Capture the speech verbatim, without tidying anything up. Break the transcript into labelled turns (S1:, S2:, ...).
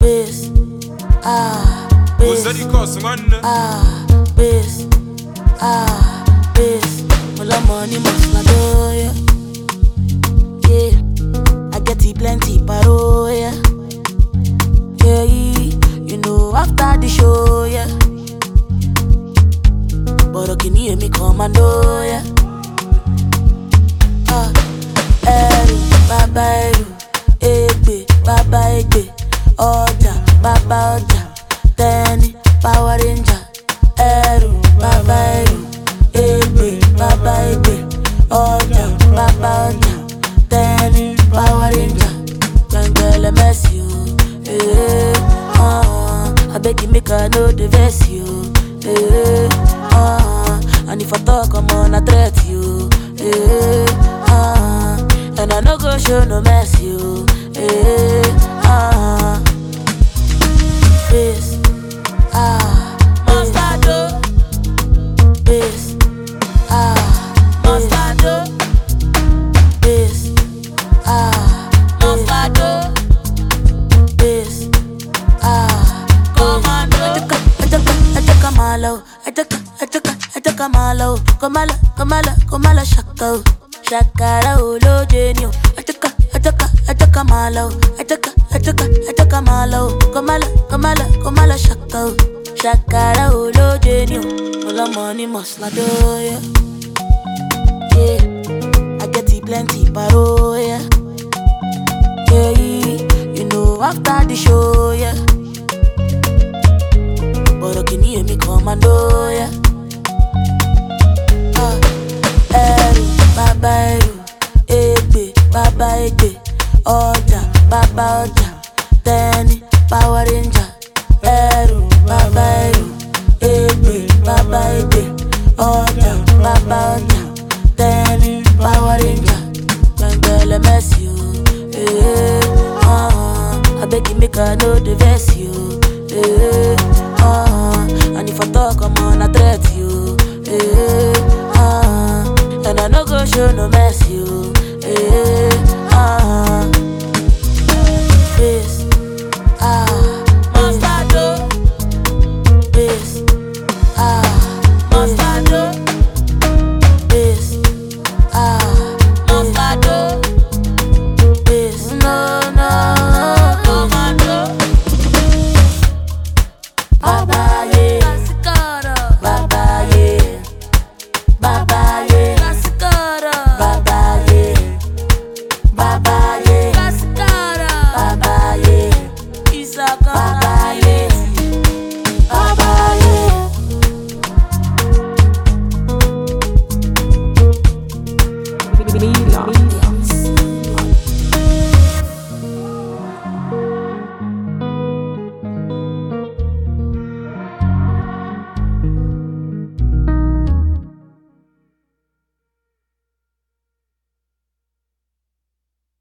S1: Bass, ah, bass, ah, bass, ah, bass. All the money must not do, yeah. Yeah, I get it plenty paro, yeah. Yeah, you know after the show, yeah. But can you hear me commando, yeah. Ah, eru, baba eru, egbe, baba egbe. Oja, baba oja, Tenny, Power Ranger. Eru, baba eru, egbe, baba egbe. Oja, baba oja, Tenny, Power Ranger. Jungle mess you, eh, ah. I beg you make I know the verse you, eh, ah. And if I talk, I'm on a threat you, eh, ah. And I no go show no mess you, eh, ah. Bass, ah, Moscato. Bass, ah, Moscato. Bass, ah, Moscato. Bass, ah, Commando. Ataka, ataka malo, ataka, ataka, ataka malo. Komala, komala, komala shako, shakara ulo genio. Ataka, ataka, ataka malo, ataka, ataka, ataka malo. Komala, komala, komala shako, shakara ulo genio. All the money must not do, yeah. Yeah, I get it plenty paro, yeah. Yeah, you know after the show, yeah. But can you hear me commando, yeah. Ah, eru, baba eru, egbe, baba egbe. Oja, baba oja, Tenny, Power Ranger. Eru, baba eru, egbe, baba egbe. Oja, baba oja, Tenny, Power Ranger. Jungle mess you, eh, ah. I beg you make I know the verse you, eh, ah. And if I talk, I'm on a threat you, eh, ah. And I no go show no mess you, eh, ah. Bass,